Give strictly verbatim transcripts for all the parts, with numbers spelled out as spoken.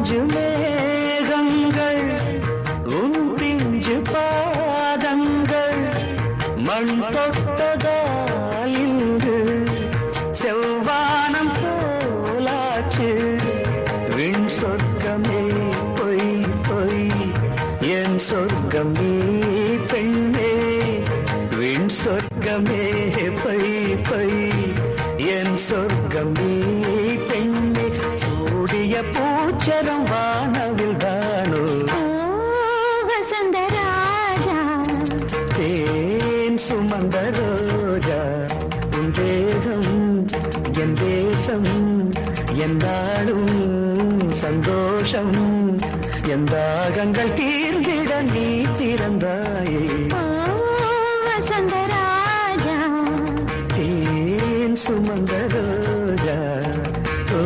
மஞ்சு மேகங்கள் உன் பிஞ்சு பாதங்கள் மண் தொட்டதால் இன்று செவ்வானம் போலாச்சு. விண் சொர்க்கமே பொய் பொய் என் சொர்க்கம் நீ பெண்ணே. விண் சொர்க்கமே பொய் பொய் என் சொர்க்கம் நீ பெண்ணே. சூடிய பூச்சரம் வானவில் தானோ வசந்த ராஜா. தேன் சுமந்த ரோஜா உன் தேகம் என் தேசம் எந்தாடும் சந்தோஷம். என் தாகங்கள் தீர்ந்திட நீ திறந்தாயே வசந்த ராஜா. தேன் சுமந்த ரோஜா. ஓ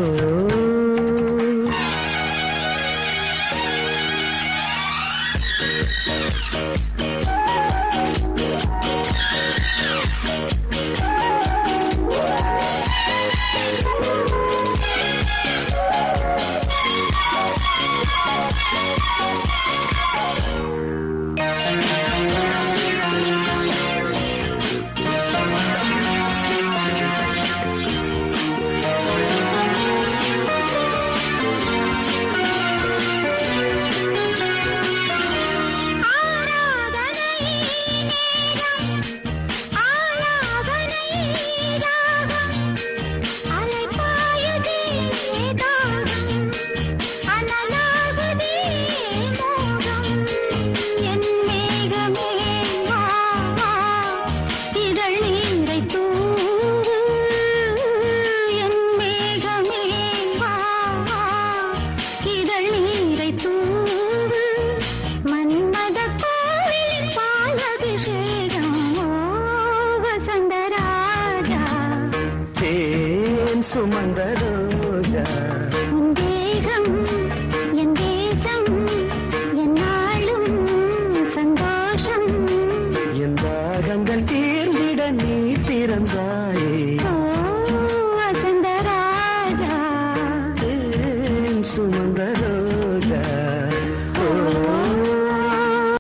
சுமந்த ரோஜா. உன் தேகம் என் தேசம் என்னாலும் சந்தோஷம். என் தாகங்கள் தீர்ந்திட நீ பிறந்தாயே வசந்த ராஜா. தேன் சுமந்த